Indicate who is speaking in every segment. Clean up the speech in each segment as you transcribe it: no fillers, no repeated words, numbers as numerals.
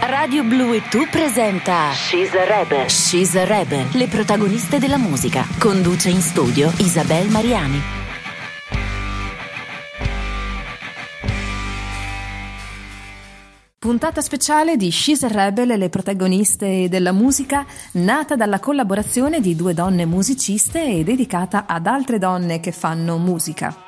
Speaker 1: Radio Blu e Tu presenta She's a Rebel. She's a Rebel, le protagoniste della musica. Conduce in studio Isabel Mariani.
Speaker 2: Puntata speciale di She's a Rebel, le protagoniste della musica, nata dalla collaborazione di due donne musiciste e dedicata ad altre donne che fanno musica.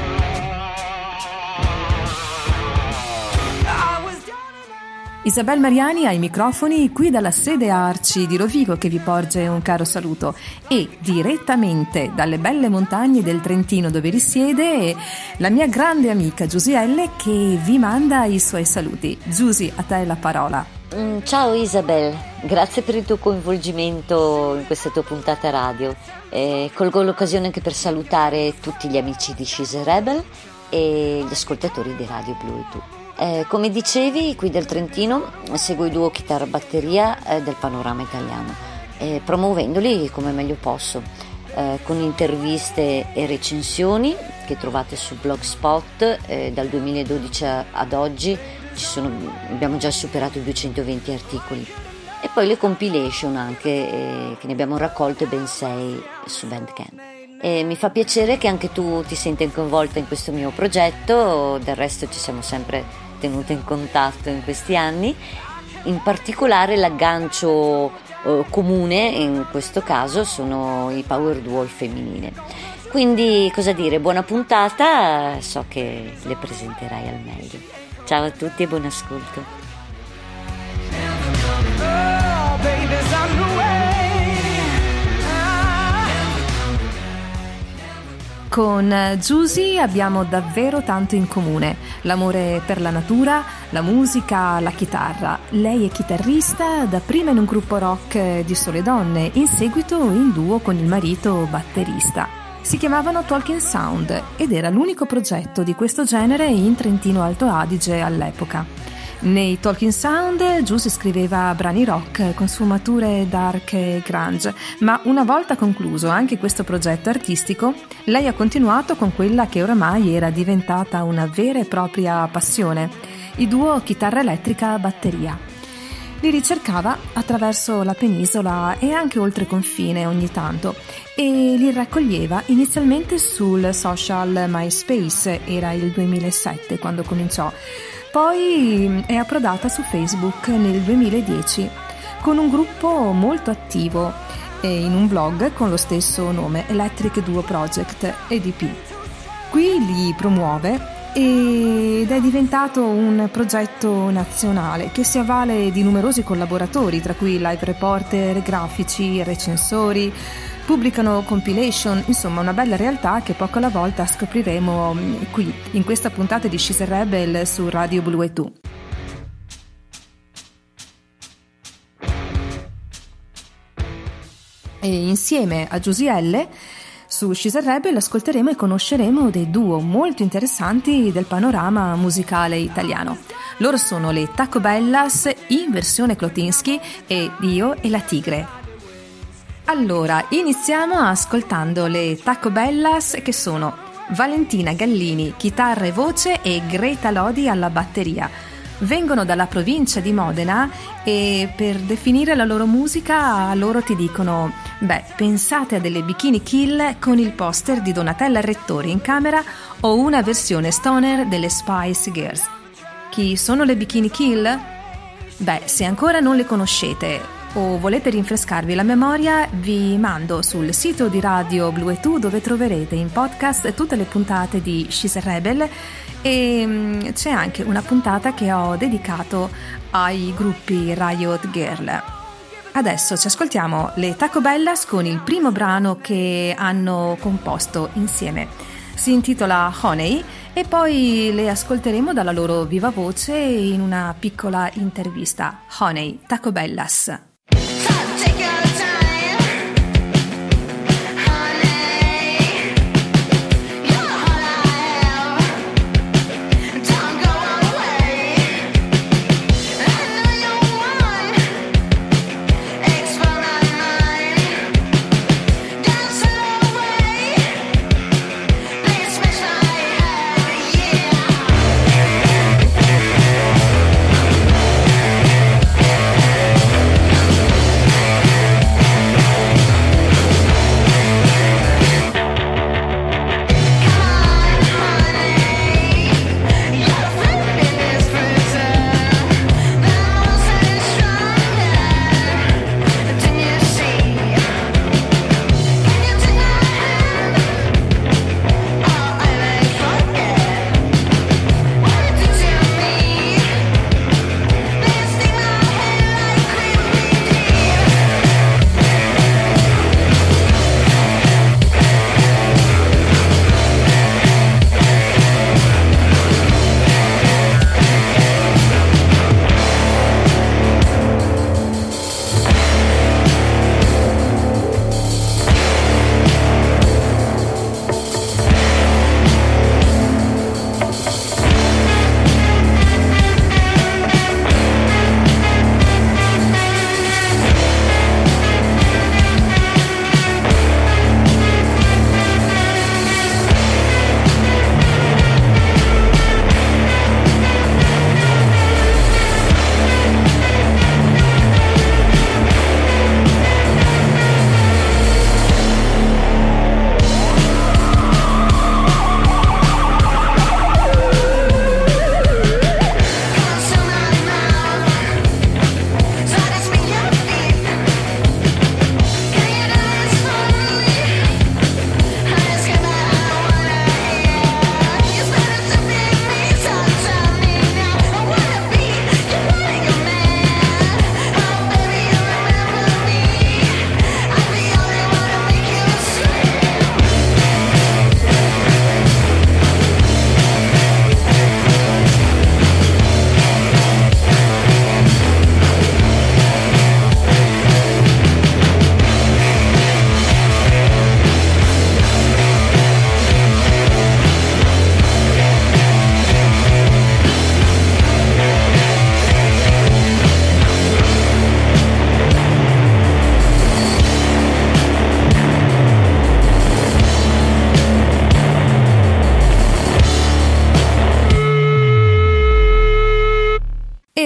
Speaker 2: Isabel Mariani ai microfoni, qui dalla sede Arci di Rovigo, che vi porge un caro saluto, e direttamente dalle belle montagne del Trentino dove risiede la mia grande amica Giusielle, che vi manda i suoi saluti. Giusy, a te la parola.
Speaker 3: Ciao Isabel, grazie per il tuo coinvolgimento in questa tua puntata radio. Colgo l'occasione anche per salutare tutti gli amici di She's a Rebel e gli ascoltatori di Radio Blu e Tu. Come dicevi, qui del Trentino seguo i duo chitarra-batteria del panorama italiano, promuovendoli come meglio posso, con interviste e recensioni che trovate su Blogspot. Dal 2012 ad oggi abbiamo già superato i 220 articoli, e poi le compilation anche, che ne abbiamo raccolte ben 6 su Bandcamp. Mi fa piacere che anche tu ti senta coinvolta in questo mio progetto. Del resto ci siamo sempre tenute in contatto in questi anni. In particolare l'aggancio comune in questo caso sono i power duo femminile. Quindi cosa dire, buona puntata, so che le presenterai al meglio. Ciao a tutti e buon ascolto.
Speaker 2: Con Giusy abbiamo davvero tanto in comune: l'amore per la natura, la musica, la chitarra. Lei è chitarrista, dapprima in un gruppo rock di sole donne, in seguito in duo con il marito batterista. Si chiamavano Talking Sound ed era l'unico progetto di questo genere in Trentino Alto Adige all'epoca. Nei Talking Sound Giusy scriveva brani rock con sfumature dark e grunge, ma una volta concluso anche questo progetto artistico, lei ha continuato con quella che oramai era diventata una vera e propria passione: i duo chitarra elettrica-batteria. Li ricercava attraverso la penisola e anche oltre confine ogni tanto, e li raccoglieva inizialmente sul social MySpace. Era il 2007 quando cominciò. Poi è approdata su Facebook nel 2010 con un gruppo molto attivo e in un blog con lo stesso nome, Electric Duo Project EDP. Qui li promuove ed è diventato un progetto nazionale che si avvale di numerosi collaboratori, tra cui live reporter, grafici, recensori. Pubblicano compilation, insomma una bella realtà che poco alla volta scopriremo qui, in questa puntata di She's a Rebel su Radio Blu e Tu. E insieme a Giusielle su She's a Rebel ascolteremo e conosceremo dei duo molto interessanti del panorama musicale italiano. Loro sono le Taco Bellas in versione Klotinsky e Io e la Tigre. Allora, iniziamo ascoltando le Taco Bellas, che sono Valentina Gallini, chitarra e voce, e Greta Lodi alla batteria. Vengono dalla provincia di Modena e per definire la loro musica loro ti dicono: pensate a delle Bikini Kill con il poster di Donatella Rettori in camera o una versione stoner delle Spice Girls. Chi sono le Bikini Kill? Se ancora non le conoscete o volete rinfrescarvi la memoria, vi mando sul sito di Radio Blu e Tu, dove troverete in podcast tutte le puntate di She's a Rebel, e c'è anche una puntata che ho dedicato ai gruppi Riot Girl. Adesso ci ascoltiamo le Taco Bellas con il primo brano che hanno composto insieme. Si intitola Honey e poi le ascolteremo dalla loro viva voce in una piccola intervista. Honey, Taco Bellas.
Speaker 4: Yeah.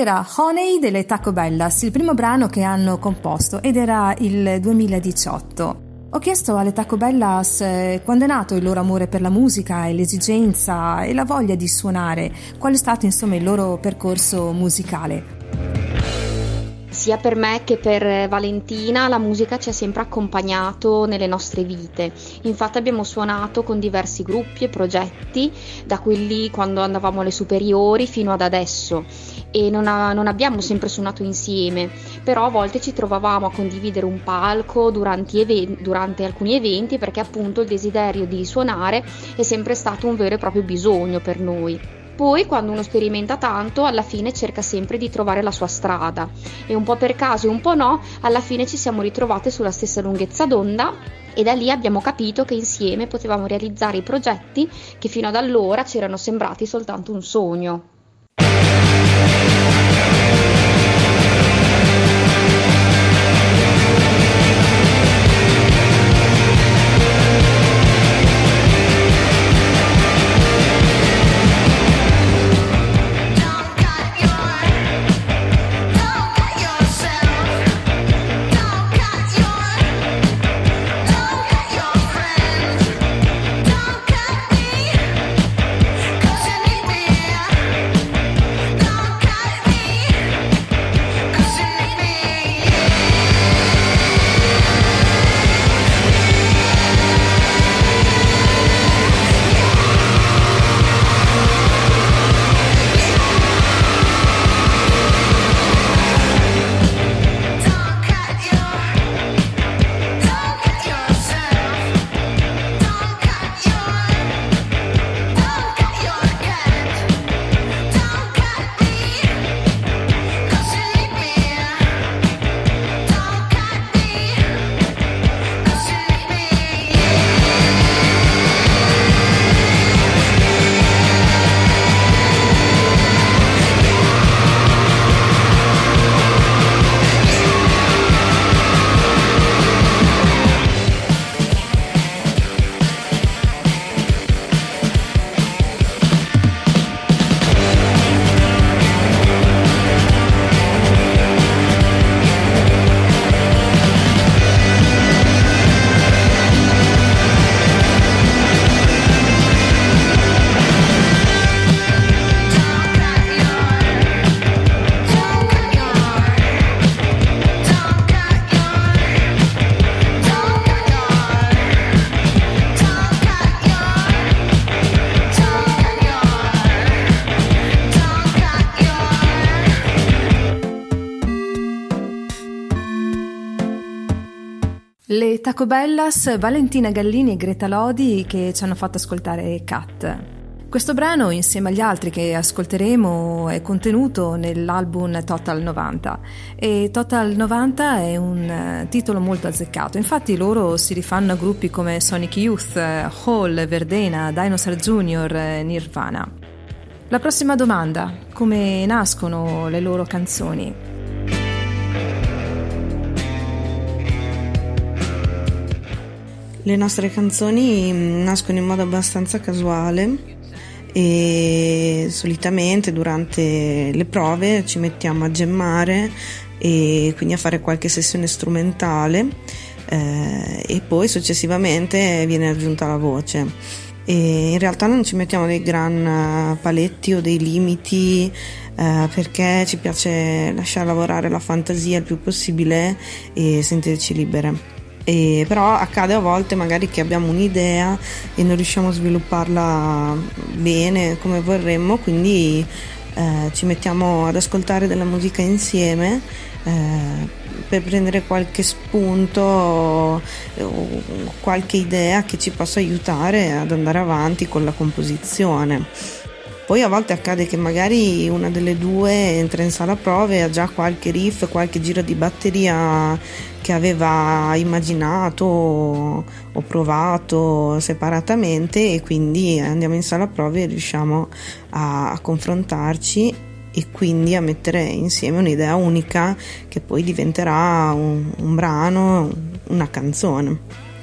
Speaker 2: era Honey delle Taco Bellas, il primo brano che hanno composto, ed era il 2018. Ho chiesto alle Taco Bellas quando è nato il loro amore per la musica e l'esigenza e la voglia di suonare, qual è stato insomma il loro percorso musicale.
Speaker 4: Sia per me che per Valentina la musica ci ha sempre accompagnato nelle nostre vite. Infatti abbiamo suonato con diversi gruppi e progetti, da quelli quando andavamo alle superiori fino ad adesso, e non abbiamo sempre suonato insieme, però a volte ci trovavamo a condividere un palco durante alcuni eventi, perché appunto il desiderio di suonare è sempre stato un vero e proprio bisogno per noi. Poi quando uno sperimenta tanto, alla fine cerca sempre di trovare la sua strada, e un po' per caso e un po' no, alla fine ci siamo ritrovate sulla stessa lunghezza d'onda, e da lì abbiamo capito che insieme potevamo realizzare i progetti che fino ad allora ci erano sembrati soltanto un sogno.
Speaker 2: Le Taco Bellas, Valentina Gallini e Greta Lodi, che ci hanno fatto ascoltare Cat. Questo brano, insieme agli altri che ascolteremo, è contenuto nell'album Total 90, e Total 90 è un titolo molto azzeccato. Infatti loro si rifanno a gruppi come Sonic Youth, Hall, Verdena, Dinosaur Jr., Nirvana. La prossima domanda: come nascono le loro canzoni?
Speaker 5: Le nostre canzoni nascono in modo abbastanza casuale e solitamente durante le prove ci mettiamo a gemmare e quindi a fare qualche sessione strumentale e poi successivamente viene aggiunta la voce. E in realtà non ci mettiamo dei gran paletti o dei limiti perché ci piace lasciare lavorare la fantasia il più possibile e sentirci libere. Però accade a volte magari che abbiamo un'idea e non riusciamo a svilupparla bene come vorremmo, quindi ci mettiamo ad ascoltare della musica insieme per prendere qualche spunto o qualche idea che ci possa aiutare ad andare avanti con la composizione. Poi a volte accade che magari una delle due entra in sala prove e ha già qualche riff, qualche giro di batteria che aveva immaginato o provato separatamente, e quindi andiamo in sala prove e riusciamo a confrontarci e quindi a mettere insieme un'idea unica che poi diventerà un brano, una canzone.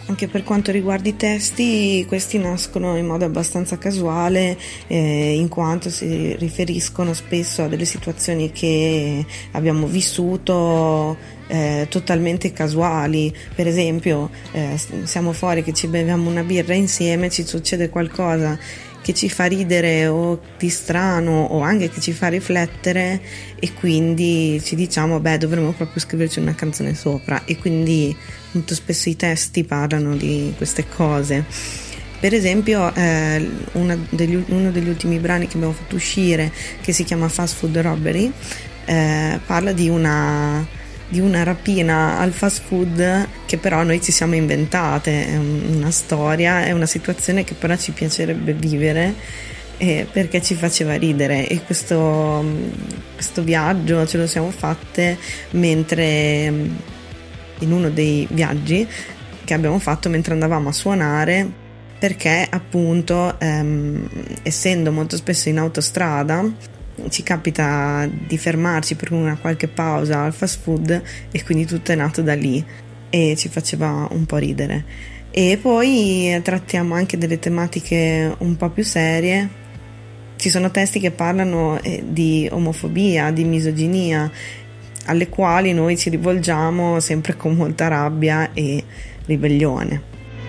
Speaker 5: Anche per quanto riguarda i testi, questi nascono in modo abbastanza casuale, in quanto si riferiscono spesso a delle situazioni che abbiamo vissuto totalmente casuali. Per esempio, siamo fuori che ci beviamo una birra insieme, ci succede qualcosa che ci fa ridere o di strano o anche che ci fa riflettere, e quindi ci diciamo dovremmo proprio scriverci una canzone sopra, e quindi molto spesso i testi parlano di queste cose. Per esempio uno degli ultimi brani che abbiamo fatto uscire, che si chiama Fast Food Robbery, parla di una rapina al fast food che però noi ci siamo inventate. È una storia, è una situazione che però ci piacerebbe vivere, perché ci faceva ridere, e questo viaggio ce lo siamo fatte mentre, in uno dei viaggi che abbiamo fatto mentre andavamo a suonare, perché appunto essendo molto spesso in autostrada ci capita di fermarci per una qualche pausa al fast food, e quindi tutto è nato da lì e ci faceva un po' ridere. E poi trattiamo anche delle tematiche un po' più serie. Ci sono testi che parlano di omofobia, di misoginia, alle quali noi ci rivolgiamo sempre con molta rabbia e ribellione.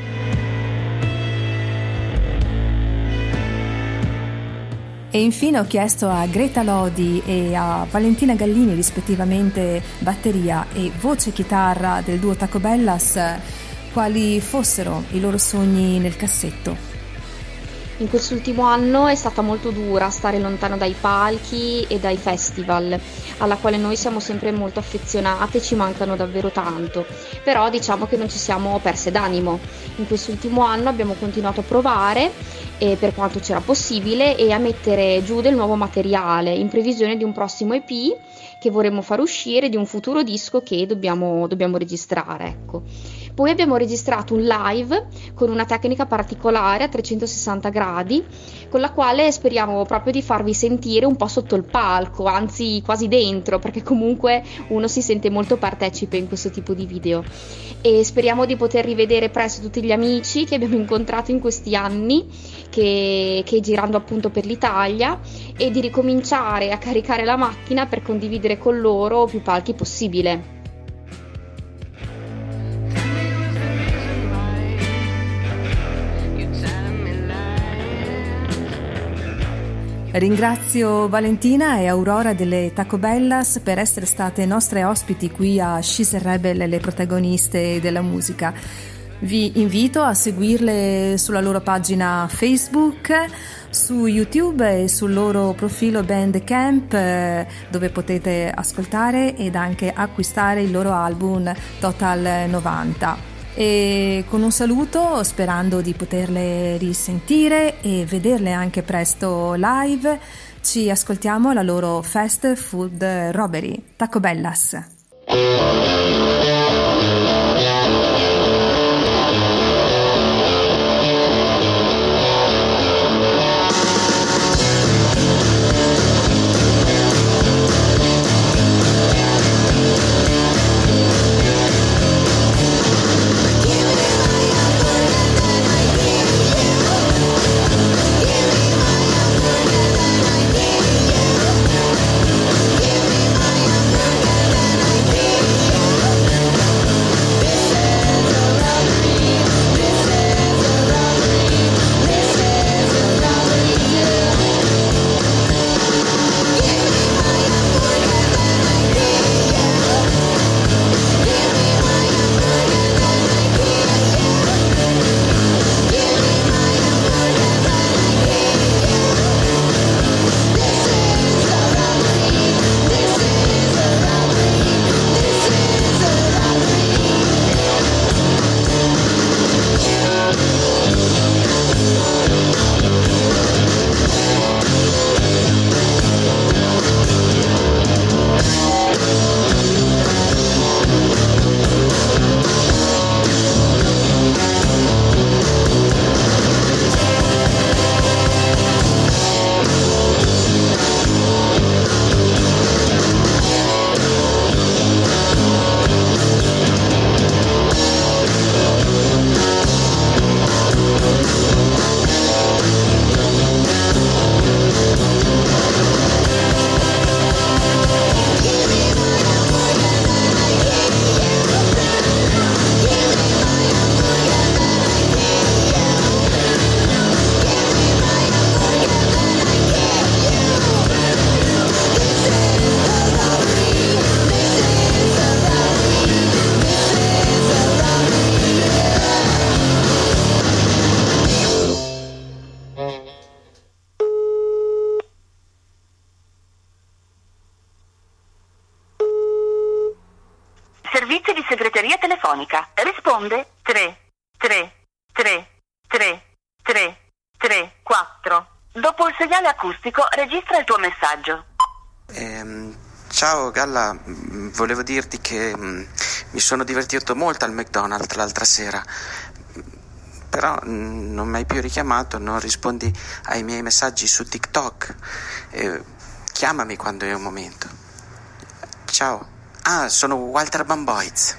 Speaker 2: E infine ho chiesto a Greta Lodi e a Valentina Gallini, rispettivamente batteria e voce chitarra del duo Taco Bellas, quali fossero i loro sogni nel cassetto.
Speaker 4: In quest'ultimo anno è stata molto dura stare lontano dai palchi e dai festival, alla quale noi siamo sempre molto affezionate, ci mancano davvero tanto, però diciamo che non ci siamo perse d'animo. In quest'ultimo anno abbiamo continuato a provare, per quanto c'era possibile, e a mettere giù del nuovo materiale in previsione di un prossimo EP che vorremmo far uscire, di un futuro disco che dobbiamo registrare, ecco. Poi abbiamo registrato un live con una tecnica particolare a 360 gradi, con la quale speriamo proprio di farvi sentire un po' sotto il palco, anzi quasi dentro, perché comunque uno si sente molto partecipe in questo tipo di video. E speriamo di poter rivedere presto tutti gli amici che abbiamo incontrato in questi anni, che girando appunto per l'Italia, e di ricominciare a caricare la macchina per condividere con loro più palchi possibile.
Speaker 2: Ringrazio Valentina e Aurora delle Taco Bellas per essere state nostre ospiti qui a She's a Rebel, le protagoniste della musica. Vi invito a seguirle sulla loro pagina Facebook, su YouTube e sul loro profilo Bandcamp, dove potete ascoltare ed anche acquistare il loro album Total 90. E con un saluto, sperando di poterle risentire e vederle anche presto live, ci ascoltiamo la loro Fast Food Robbery, Taco Bellas.
Speaker 6: Yeah. Servizi di segreteria telefonica. Risponde 3 3 3 3 3 3 4. Dopo il segnale acustico registra il tuo messaggio.
Speaker 7: Ciao Galla, volevo dirti che mi sono divertito molto al McDonald's l'altra sera, però non mi hai più richiamato, non rispondi ai miei messaggi su TikTok. Chiamami quando è un momento. Ciao. Sono Walter Bamboiz.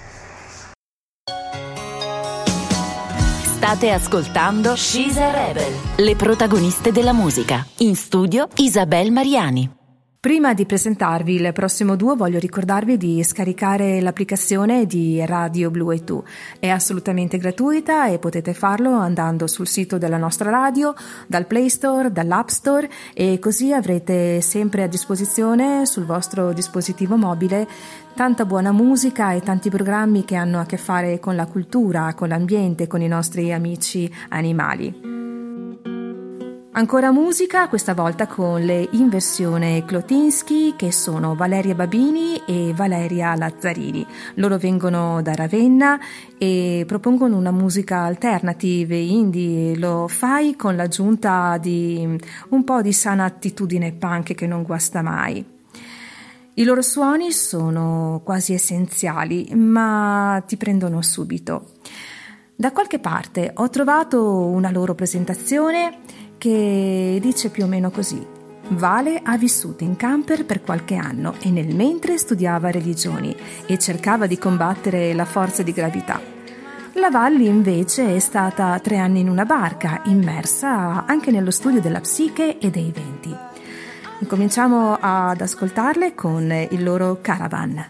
Speaker 1: State ascoltando She's a Rebel, le protagoniste della musica. In studio Isabel Mariani.
Speaker 2: Prima di presentarvi il prossimo duo voglio ricordarvi di scaricare l'applicazione di Radio Blu e Tu. È assolutamente gratuita e potete farlo andando sul sito della nostra radio, dal Play Store, dall'App Store, e così avrete sempre a disposizione sul vostro dispositivo mobile tanta buona musica e tanti programmi che hanno a che fare con la cultura, con l'ambiente, con i nostri amici animali. Ancora musica, questa volta con le Inversione Klotinsky, che sono Valeria Babini e Valeria Lazzarini. Loro vengono da Ravenna e propongono una musica alternative, indie. Lo fai con l'aggiunta di un po' di sana attitudine punk che non guasta mai. I loro suoni sono quasi essenziali, ma ti prendono subito. Da qualche parte ho trovato una loro presentazione che dice più o meno così: Vale ha vissuto in camper per qualche anno e nel mentre studiava religioni e cercava di combattere la forza di gravità. La Valli invece è stata 3 anni in una barca, immersa anche nello studio della psiche e dei venti. Cominciamo ad ascoltarle con il loro Caravan.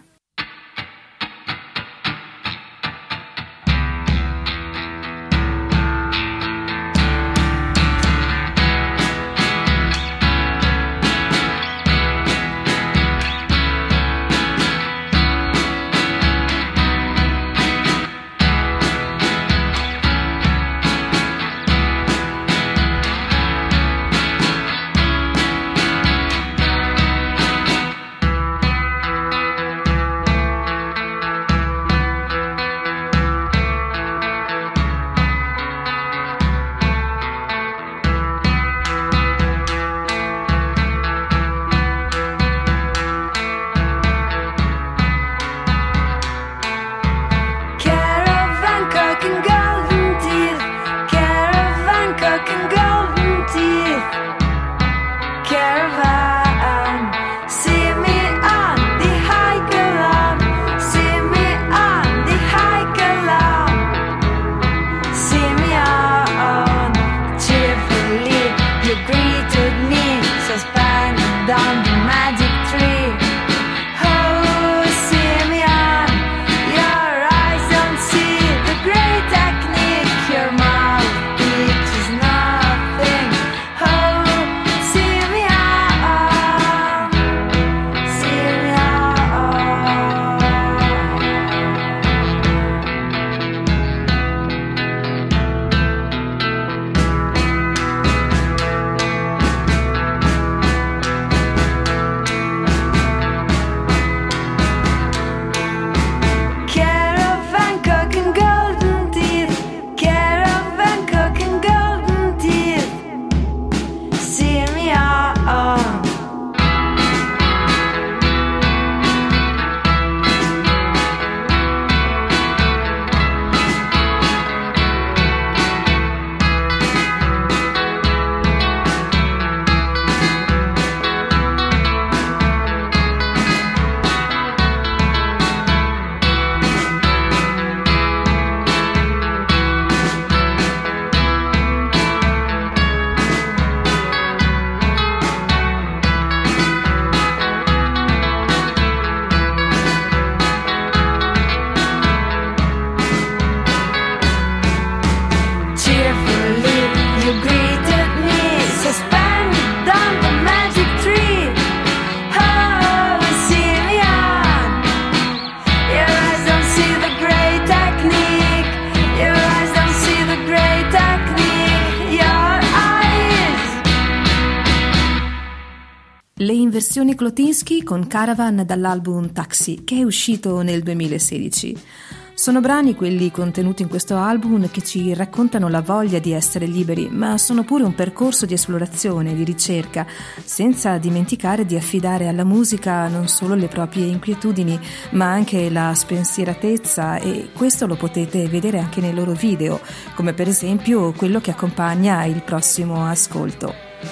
Speaker 2: Inversioni Klotinski con Caravan dall'album Taxi, che è uscito nel 2016. Sono brani, quelli contenuti in questo album, che ci raccontano la voglia di essere liberi, ma sono pure un percorso di esplorazione, di ricerca, senza dimenticare di affidare alla musica non solo le proprie inquietudini, ma anche la spensieratezza, e questo lo potete vedere anche nei loro video, come per esempio quello che accompagna il prossimo ascolto.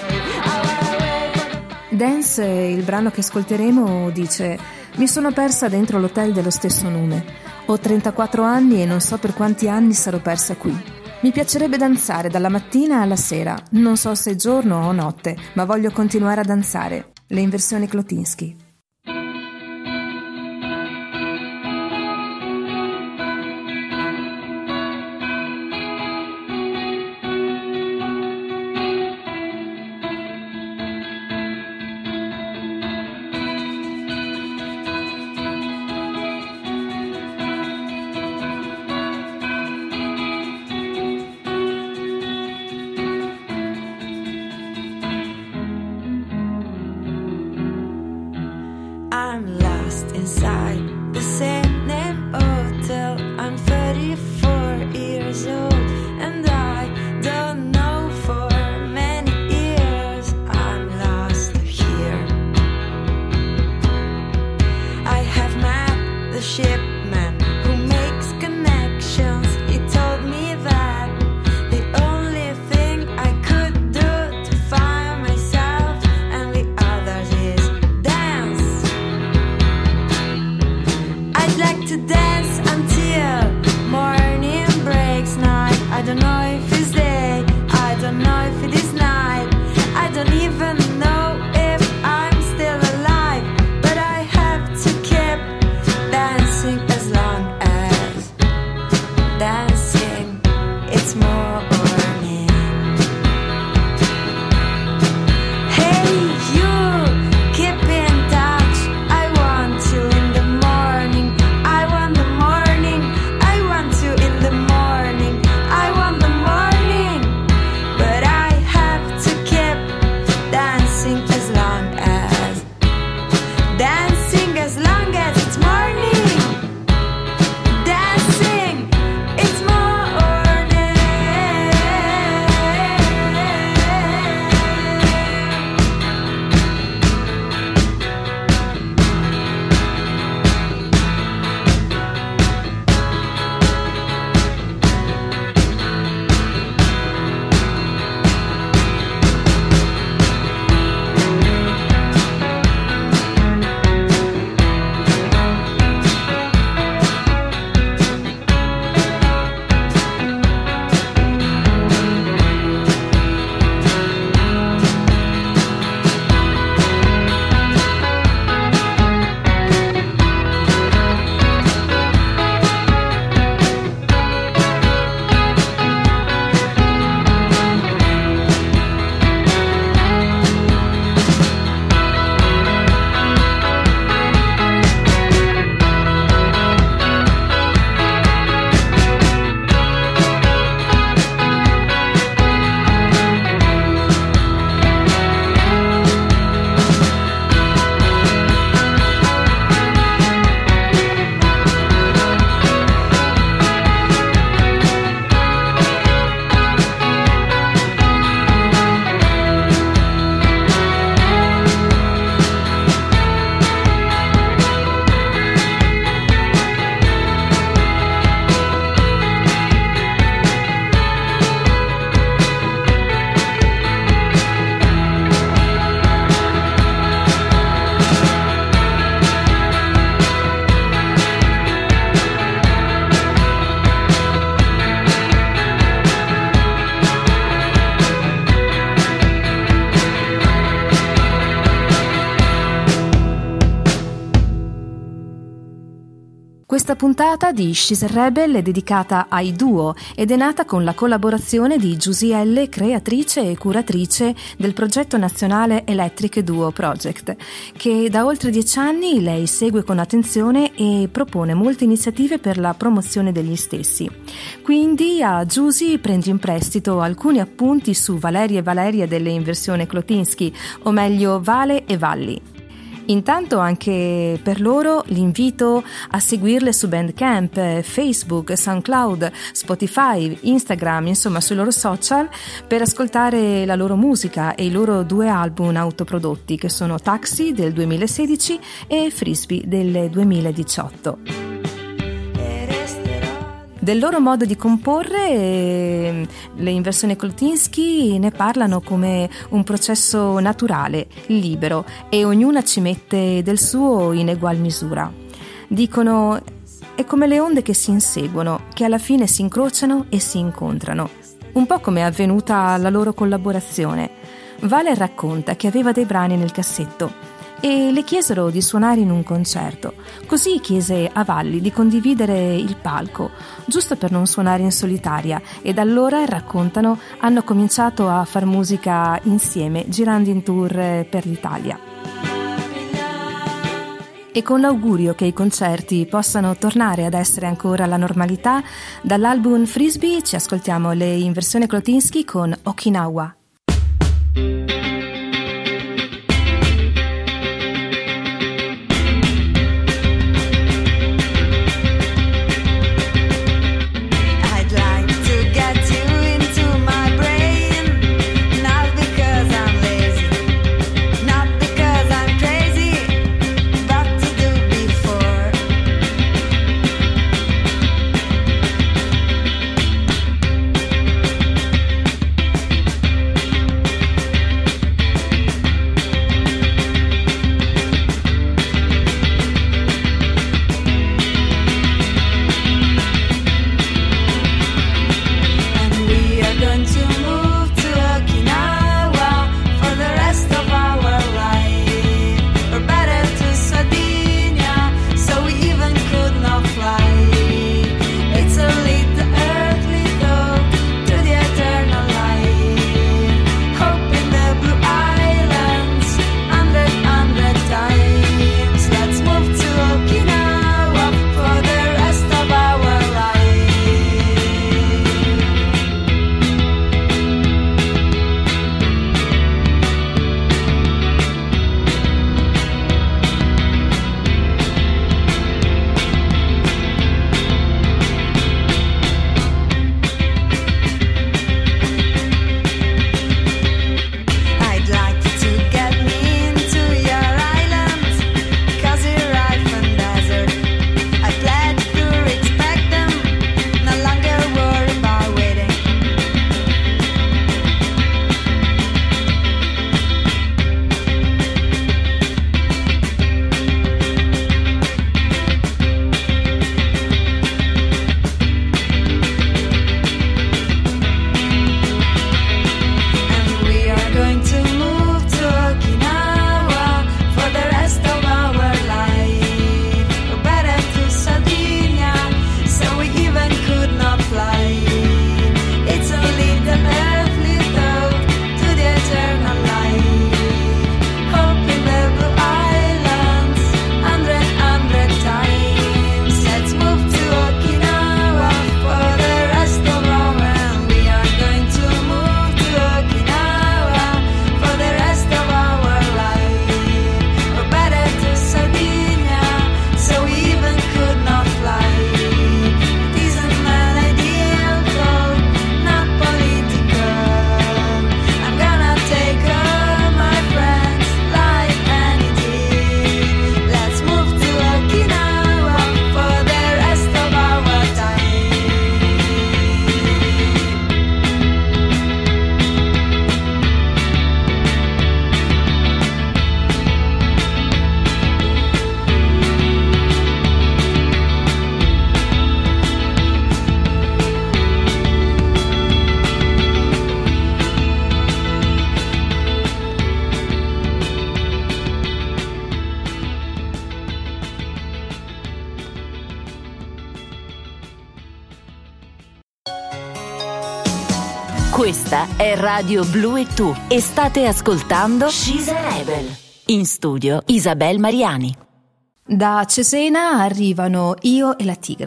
Speaker 2: Dance, il brano che ascolteremo, dice: mi sono persa dentro l'hotel dello stesso nome. Ho 34 anni e non so per quanti anni sarò persa qui. Mi piacerebbe danzare dalla mattina alla sera. Non so se giorno o notte, ma voglio continuare a danzare. Le Inversioni Klotinski.
Speaker 8: I'm lost inside the same name hotel. I'm 34 years old and I don't know for many years. I'm lost here. I have met the shipman who makes connections. He told me that the only thing I could do to find myself and the others is dance. I'd like to dance until morning breaks night. I don't know if it's day, I don't know if it is night. I don't even know if I'm still alive, but I have to keep dancing as long as dancing it's morning. Hey you, keep in touch. I want you in the morning. I want the morning. I want you in the morning. I want the morning. But I have to keep dancing as long as it's morning. Dancing it's morning.
Speaker 2: Questa puntata di She's a Rebel è dedicata ai duo ed è nata con la collaborazione di Giusy L, creatrice e curatrice del progetto nazionale Electric Duo Project, che da oltre 10 anni lei segue con attenzione e propone molte iniziative per la promozione degli stessi. Quindi a Giusy prendi in prestito alcuni appunti su Valeria e Valeria delle Inversioni Klotinski, o meglio Vale e Valli. Intanto anche per loro l'invito a seguirle su Bandcamp, Facebook, SoundCloud, Spotify, Instagram, insomma sui loro social, per ascoltare la loro musica e i loro 2 album autoprodotti, che sono Taxi del 2016 e Frisbee del 2018. Del loro modo di comporre, le Inversione Klutinsky ne parlano come un processo naturale, libero, e ognuna ci mette del suo in egual misura. Dicono: è come le onde che si inseguono, che alla fine si incrociano e si incontrano. Un po' come è avvenuta la loro collaborazione. Vale racconta che aveva dei brani nel cassetto e le chiesero di suonare in un concerto. Così chiese a Valli di condividere il palco, giusto per non suonare in solitaria, e da allora, raccontano, hanno cominciato a far musica insieme, girando in tour per l'Italia. E con l'augurio che i concerti possano tornare ad essere ancora la normalità, dall'album Frisbee ci ascoltiamo le Inversione Klutinsky con Okinawa.
Speaker 1: Questa è Radio Blu e Tu e state ascoltando She's a Rebel. In studio Isabel Mariani.
Speaker 2: Da Cesena arrivano Io e la Tigre.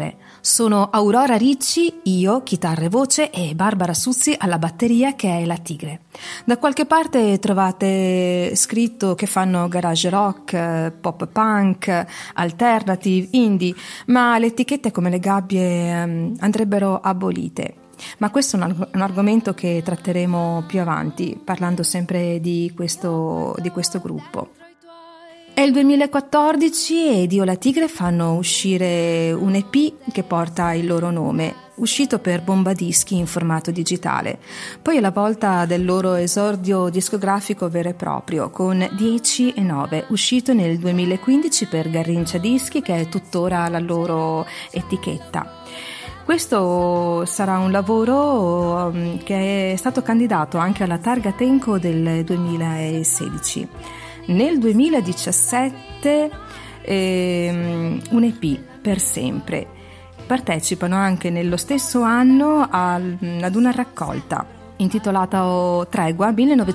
Speaker 2: Sono Aurora Ricci, io, chitarra e voce, e Barbara Suzzi alla batteria, che è la Tigre. Da qualche parte trovate scritto che fanno garage rock, pop punk, alternative, indie, ma le etichette come le gabbie andrebbero abolite. Ma questo è un argomento che tratteremo più avanti, parlando sempre di questo gruppo. È il 2014 ed Io la Tigre fanno uscire un EP che porta il loro nome, uscito per Bombadischi in formato digitale. Poi è la volta del loro esordio discografico vero e proprio, con 10 e 9, uscito nel 2015 per Garrincia Dischi, che è tuttora la loro etichetta. Questo sarà un lavoro che è stato candidato anche alla Targa Tenco del 2016. Nel 2017 un EP per sempre. Partecipano anche nello stesso anno ad una raccolta intitolata Tregua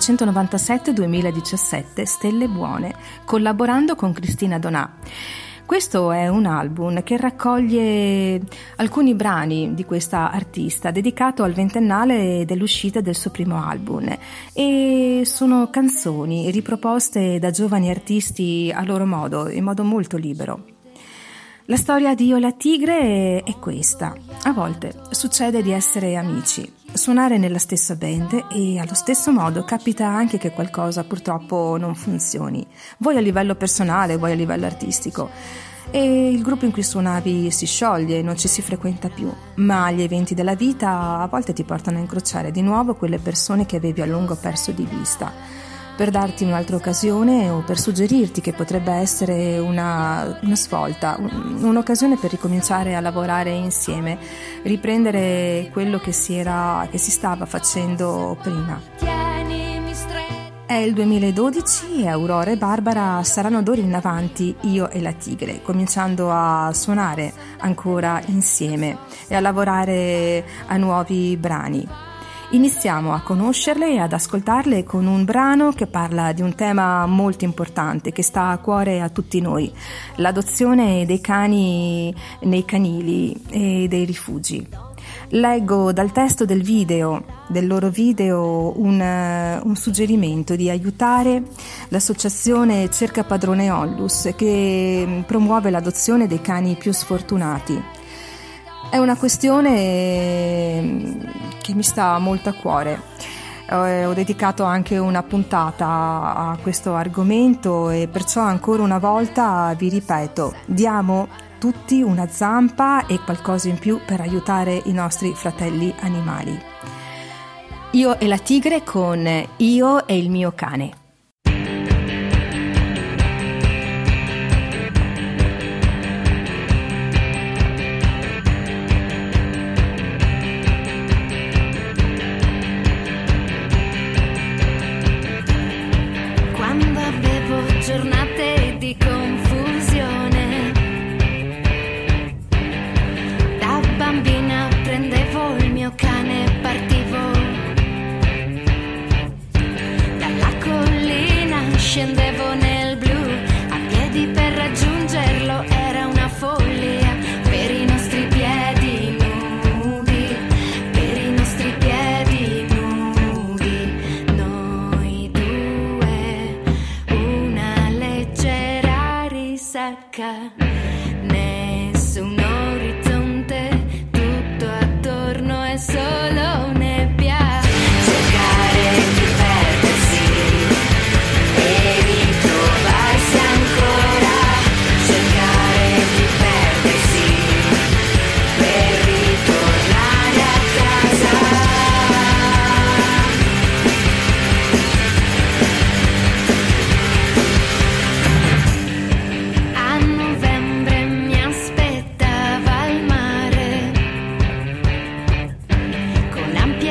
Speaker 2: 1997-2017 Stelle Buone, collaborando con Cristina Donà. Questo è un album che raccoglie alcuni brani di questa artista, dedicato al 20ennale dell'uscita del suo primo album, e sono canzoni riproposte da giovani artisti a loro modo, in modo molto libero. La storia di Io la Tigre è questa: a volte succede di essere amici, suonare nella stessa band, e allo stesso modo capita anche che qualcosa purtroppo non funzioni, vuoi a livello personale, vuoi a livello artistico, e il gruppo in cui suonavi si scioglie, non ci si frequenta più, ma gli eventi della vita a volte ti portano a incrociare di nuovo quelle persone che avevi a lungo perso di vista, per darti un'altra occasione o per suggerirti che potrebbe essere una svolta, un'occasione per ricominciare a lavorare insieme, riprendere quello che si stava facendo prima. È il 2012 e Aurora e Barbara saranno d'ora in avanti Io e la Tigre, cominciando a suonare ancora insieme e a lavorare a nuovi brani. Iniziamo a conoscerle e ad ascoltarle con un brano che parla di un tema molto importante che sta a cuore a tutti noi: l'adozione dei cani nei canili e dei rifugi. Leggo dal testo del loro video, un suggerimento di aiutare l'associazione Cerca Padrone Onlus, che promuove l'adozione dei cani più sfortunati. È una questione che mi sta molto a cuore. Ho dedicato anche una puntata a questo argomento e perciò ancora una volta vi ripeto: diamo tutti una zampa e qualcosa in più per aiutare i nostri fratelli animali. Io e la Tigre con Io e il mio cane.
Speaker 8: Quando avevo giornate di confusione, da bambina prendevo il mio cane e partivo. Dalla collina scendevo nel blu, a piedi per raggiungerlo era una follia. Per i nostri piedi nudi, per i nostri piedi nudi, noi due, una leggera risacca, nessun orizzonte, tutto attorno è solo nebbia. Cercare di perdersi e ritrovarsi ancora, cercare di perdersi per ritornare a casa. A novembre mi aspettava al mare, con ampi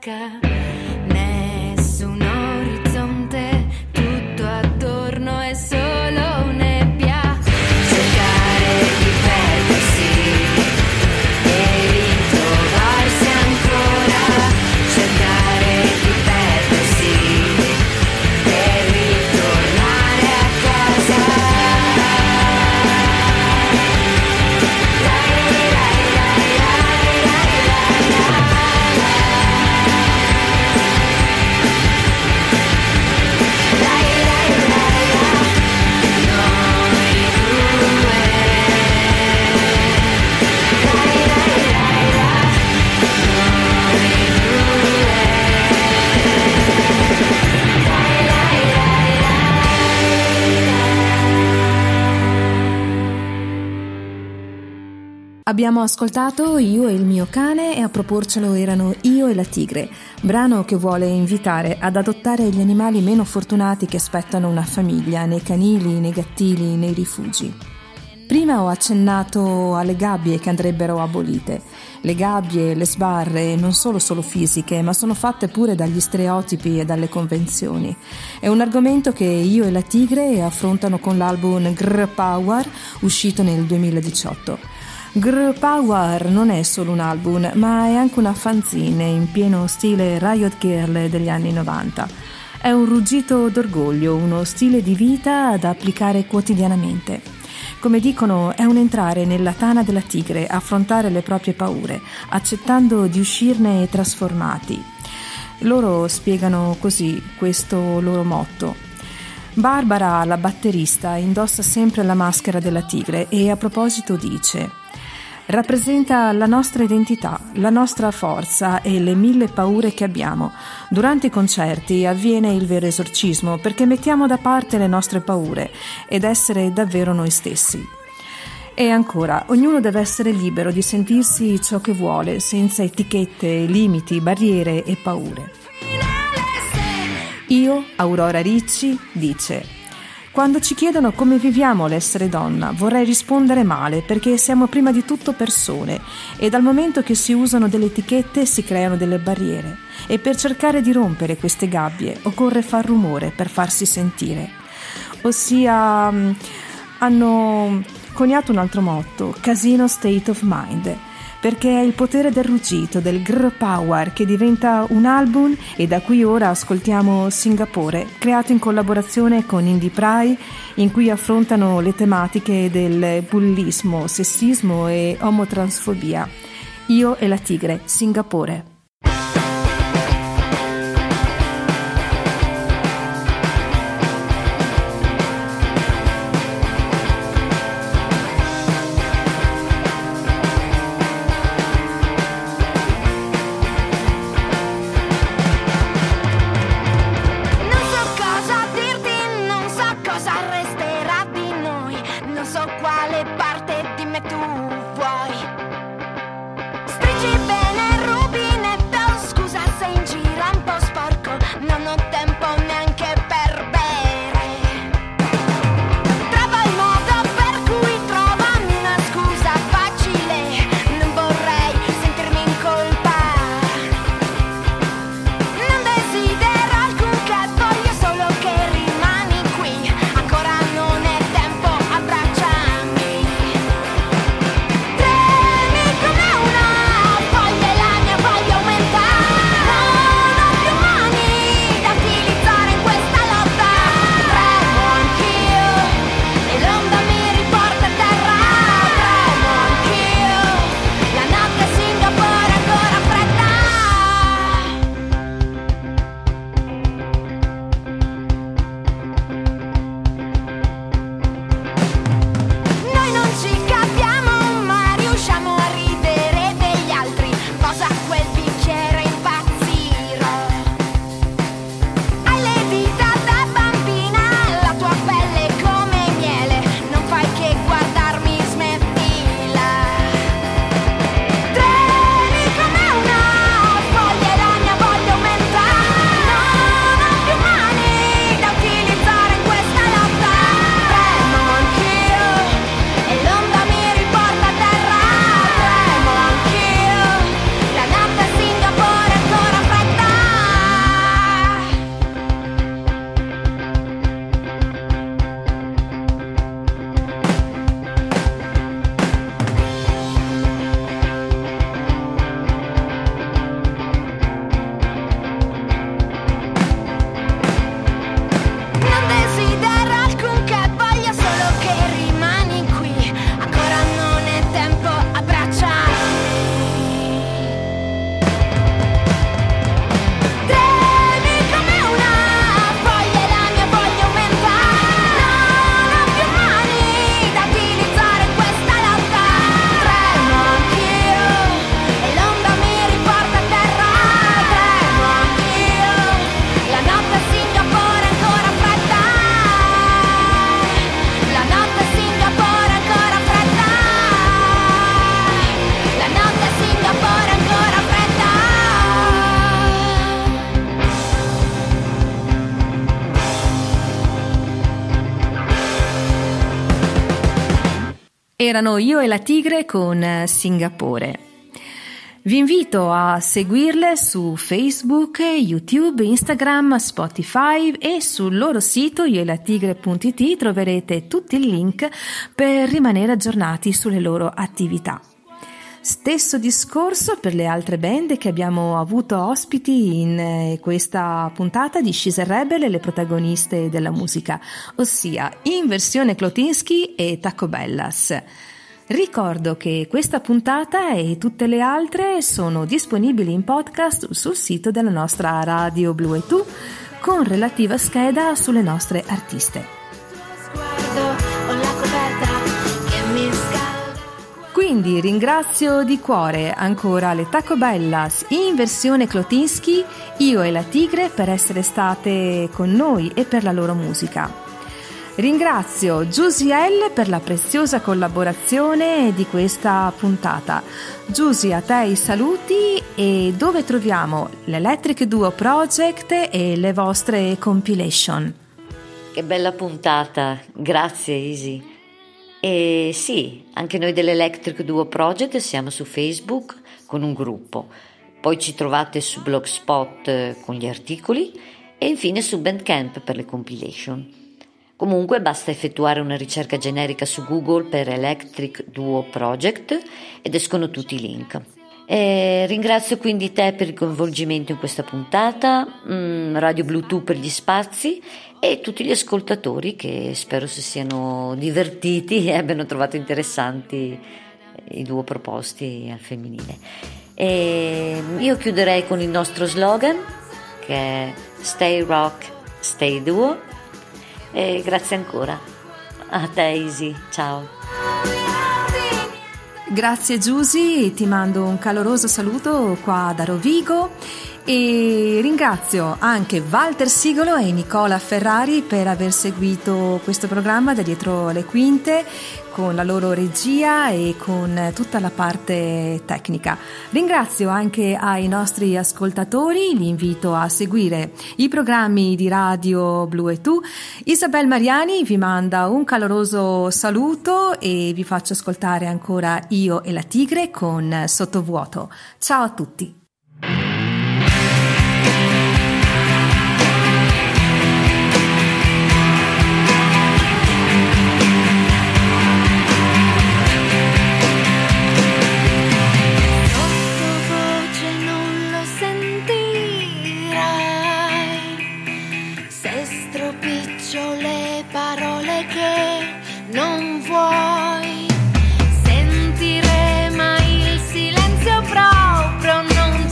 Speaker 8: tasca. Nessun orizzonte, tutto attorno è solo nebbia. Cercare di perdersi e ritrovarsi ancora. Cercare di perdersi e ritornare a casa.
Speaker 2: Abbiamo ascoltato Io e il mio cane e a proporcelo erano Io e la tigre, brano che vuole invitare ad adottare gli animali meno fortunati che aspettano una famiglia, nei canili, nei gattili, nei rifugi. Prima ho accennato alle gabbie che andrebbero abolite. Le gabbie, le sbarre, non solo fisiche, ma sono fatte pure dagli stereotipi e dalle convenzioni. È un argomento che Io e la tigre affrontano con l'album Grr Power, uscito nel 2018. Girl Power non è solo un album, ma è anche una fanzine in pieno stile Riot Girl degli anni 90. È un ruggito d'orgoglio, uno stile di vita da applicare quotidianamente. Come dicono, è un entrare nella tana della tigre, affrontare le proprie paure, accettando di uscirne trasformati. Loro spiegano così questo loro motto. Barbara, la batterista, indossa sempre la maschera della tigre e a proposito dice: rappresenta la nostra identità, la nostra forza e le 1000 paure che abbiamo. Durante i concerti avviene il vero esorcismo perché mettiamo da parte le nostre paure ed essere davvero noi stessi. E ancora, ognuno deve essere libero di sentirsi ciò che vuole, senza etichette, limiti, barriere e paure. Io, Aurora Ricci, dice: quando ci chiedono come viviamo l'essere donna, vorrei rispondere male perché siamo prima di tutto persone e dal momento che si usano delle etichette si creano delle barriere e per cercare di rompere queste gabbie occorre far rumore per farsi sentire. Ossia, hanno coniato un altro motto, Casino State of Mind, perché è il potere del ruggito, del Girl Power che diventa un album e da qui ora ascoltiamo Singapore, creato in collaborazione con Indie Pry, in cui affrontano le tematiche del bullismo, sessismo e omotransfobia. Io e la tigre, Singapore.
Speaker 8: Stringi bene, rubi nel
Speaker 2: Erano Io e la Tigre con Singapore. Vi invito a seguirle su Facebook, YouTube, Instagram, Spotify e sul loro sito ioelatigre.it troverete tutti i link per rimanere aggiornati sulle loro attività. Stesso discorso per le altre band che abbiamo avuto ospiti in questa puntata di She's a Rebel e le protagoniste della musica, ossia Inversione Klotinsky e Taco Bellas. Ricordo che questa puntata e tutte le altre sono disponibili in podcast sul sito della nostra Radio Blu e Tu con relativa scheda sulle nostre artiste. Quindi ringrazio di cuore ancora le Taco Bellas, Inversione Klotinsky, Io e la Tigre per essere state con noi e per la loro musica. Ringrazio Giusy L per la preziosa collaborazione di questa puntata. Giusy, a te i saluti e dove troviamo l'Electric Duo Project e le vostre compilation?
Speaker 3: Che bella puntata, grazie Easy. E sì, anche noi dell'Electric Duo Project siamo su Facebook con un gruppo, poi ci trovate su Blogspot con gli articoli e infine su Bandcamp per le compilation. Comunque basta effettuare una ricerca generica su Google per Electric Duo Project ed escono tutti i link. Ringrazio quindi te per il coinvolgimento in questa puntata, Radio Bluetooth per gli spazi e tutti gli ascoltatori che spero si siano divertiti e abbiano trovato interessanti i duo proposti al femminile. Io chiuderei con il nostro slogan che è Stay Rock, Stay Duo e grazie ancora a te Easy, ciao.
Speaker 2: Grazie Giusy, ti mando un caloroso saluto qua da Rovigo e ringrazio anche Walter Sigolo e Nicola Ferrari per aver seguito questo programma da dietro le quinte con la loro regia e con tutta la parte tecnica. Ringrazio anche ai nostri ascoltatori, li invito a seguire i programmi di Radio Blu e Tu. Isabel Mariani vi manda un caloroso saluto e vi faccio ascoltare ancora Io e la Tigre con Sottovuoto. Ciao a tutti.
Speaker 8: Sentire mai il silenzio proprio non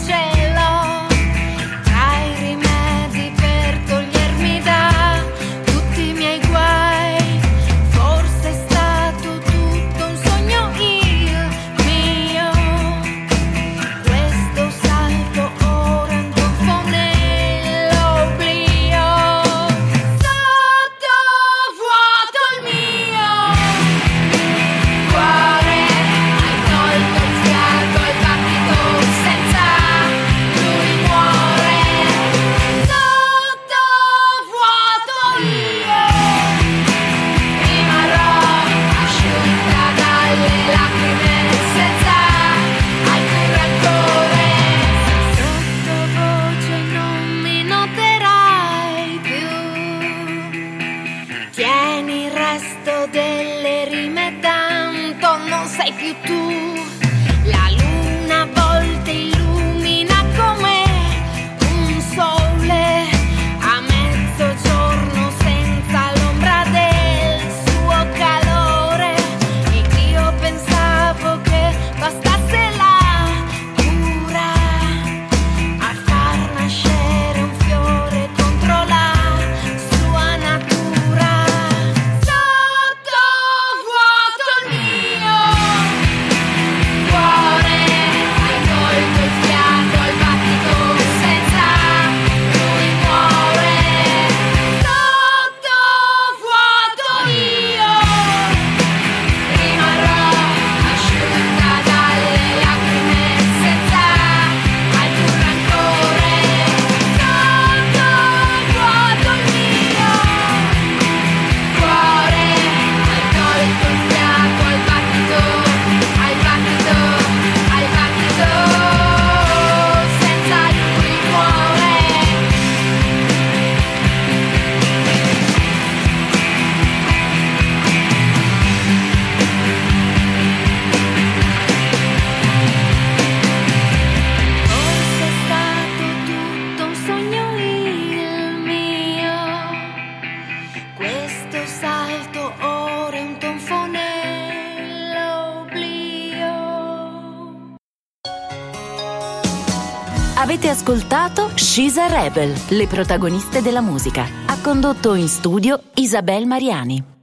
Speaker 1: Avete ascoltato She's a Rebel, le protagoniste della musica. Ha condotto in studio Isabel Mariani.